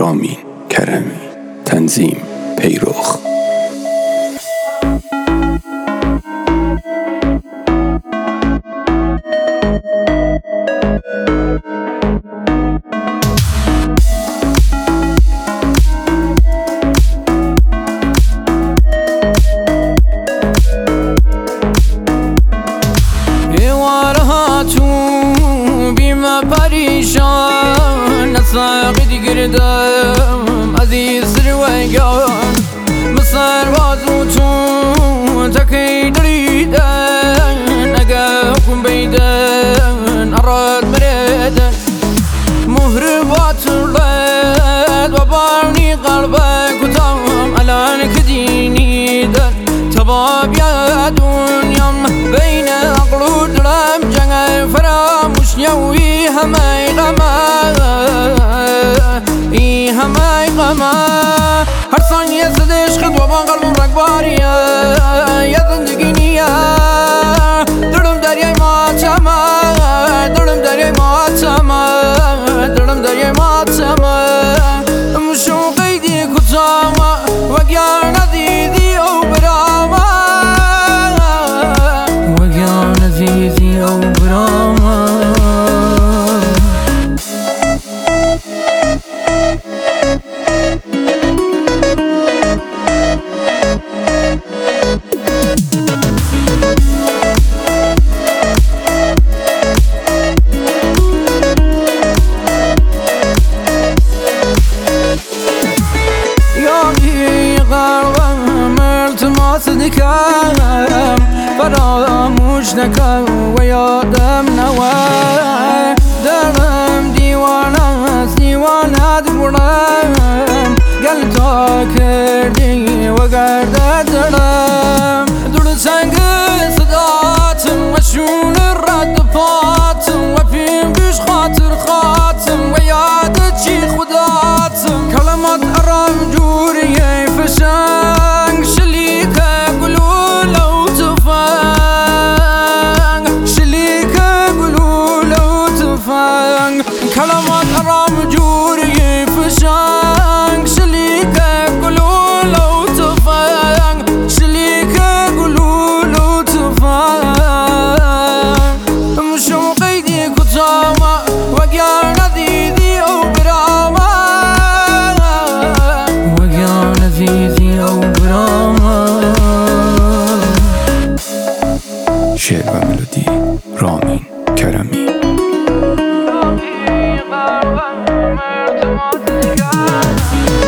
رامین کرمی. تنظیم پیروخ. پریشان نساقی گردم عزیز رویان مصر بازو تو تکی دریدن اگه حکم بیدن اراد مریدن مهر باترلد و بارنی قلبك وتام الان كديني در تباب يا دنيام بين عقل درام جنگ فراموش يوي همي غما همي غما هر ثانية صدش خد و با قلبم رقباريا يا زندگينيا درم دریای ماتما درم دریای ماتما درم دریای ماتما مشو قيدي كتاما وقيا نزيزي او براما وقيا نزيزي او براما صدقم فراموش نکن و یادم نوه دلم دیوانه است دیوانت بودم گل تا کردی و گردت دلم دور سنگ صداتم و شون رد پاتم و پیم بیش خاطر خاتم و یادت چی خداتم کلمات ارام جوریه فشنگ كلمات أرام جوري فشانك شليكة قولوا لو تفانك شليكة قولوا لو تفانك مشو قيدي كتاما وقيا نزيزي أو براما وقيا نزيزي أو براما. شعر و ملودی رامین کرمی.